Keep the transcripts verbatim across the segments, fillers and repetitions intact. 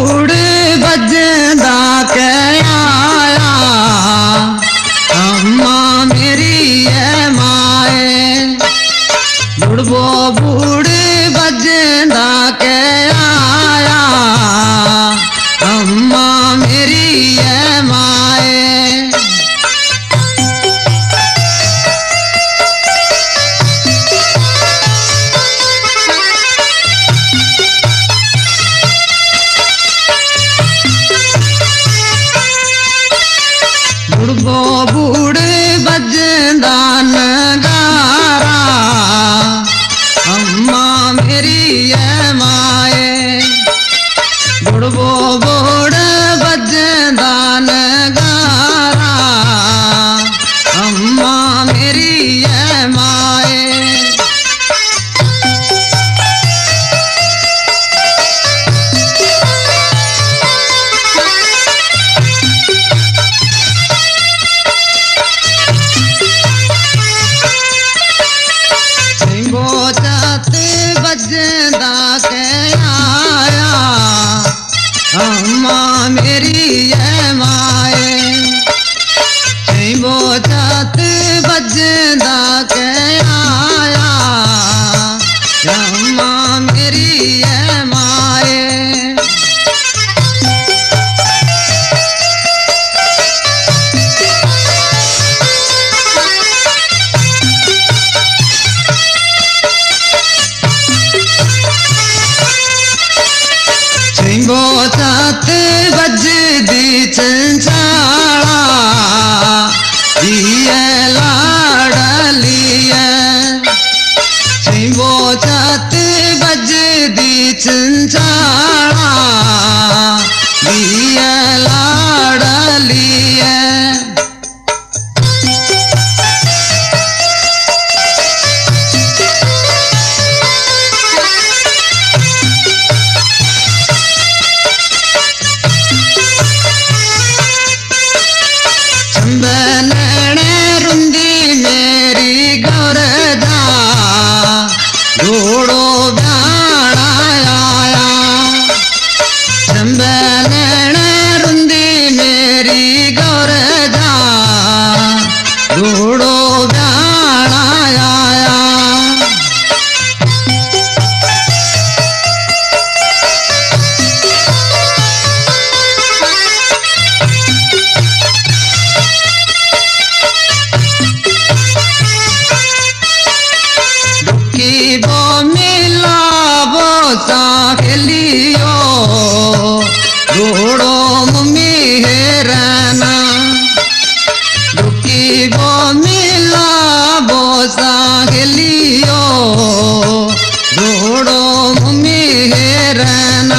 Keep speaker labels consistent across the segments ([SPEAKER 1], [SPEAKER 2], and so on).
[SPEAKER 1] बूढ़ बजदा के आया अम्मा मेरी है माए। बुढ़बो बूढ़ बजदा के आया अम्मा मेरी है माए। बुढ़बो बूढ़ बजदा नगारा अम्मा मेरी है माए। बुढ़बो बूढ़ बजदा नगारा अम्मा मेरी है माए। बजदा के आया अम्मा मेरी है माए। वो जात बजदा के आया अम्मा मेरी है माए। वो जात बजदी चंचाला दिए लाडलिए। वो जात बजदी चंचाला दिए लाडलिए। घोड़ो ब्याड़ा आया चंबैन रुंदी मेरी गौरजा। घोड़ो ब्याड़ा आया दुखी बो मिला वो साखलियो। घोड़ो मम्मी है रहना दुखी बो मिला वो साखलियो। घोड़ो मम्मी है रहना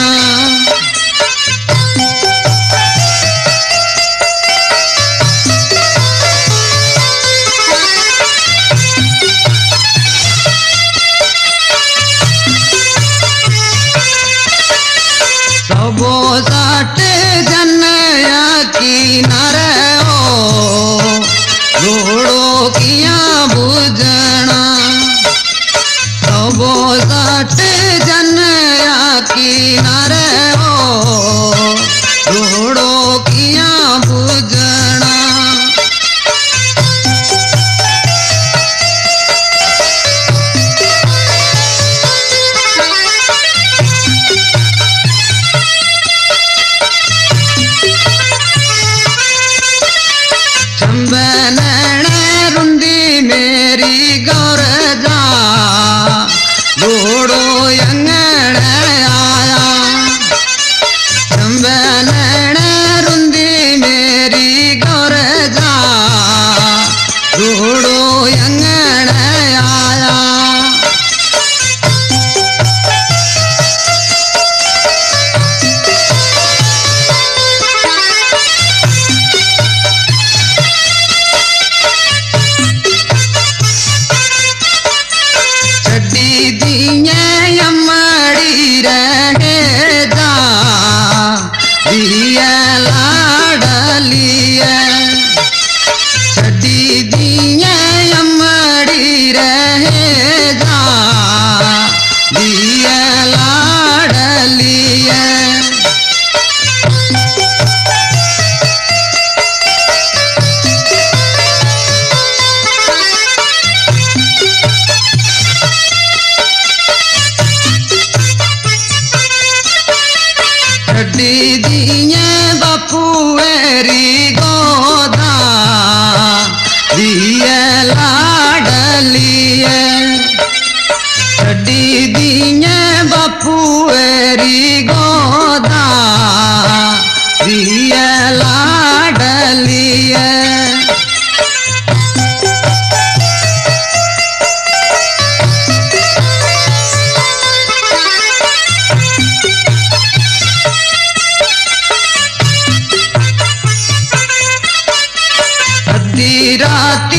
[SPEAKER 1] सबो साठ जनया किनारे हो। घोड़ो किया बुझना सबो साठ जनया किनारे हो। घोड़ो किया बुझना चंबैन रुंदी मेरी गौरजा। घोड़ो यंगड़ आया चंबैन रुंदी मेरी गौरजा। घोड़ो यंगड़ आया छड़ी दिए बापू एरी गोदा दिए लाडलिए छड़ी दिए बापू एरी गोदा दिए लाडलिए रात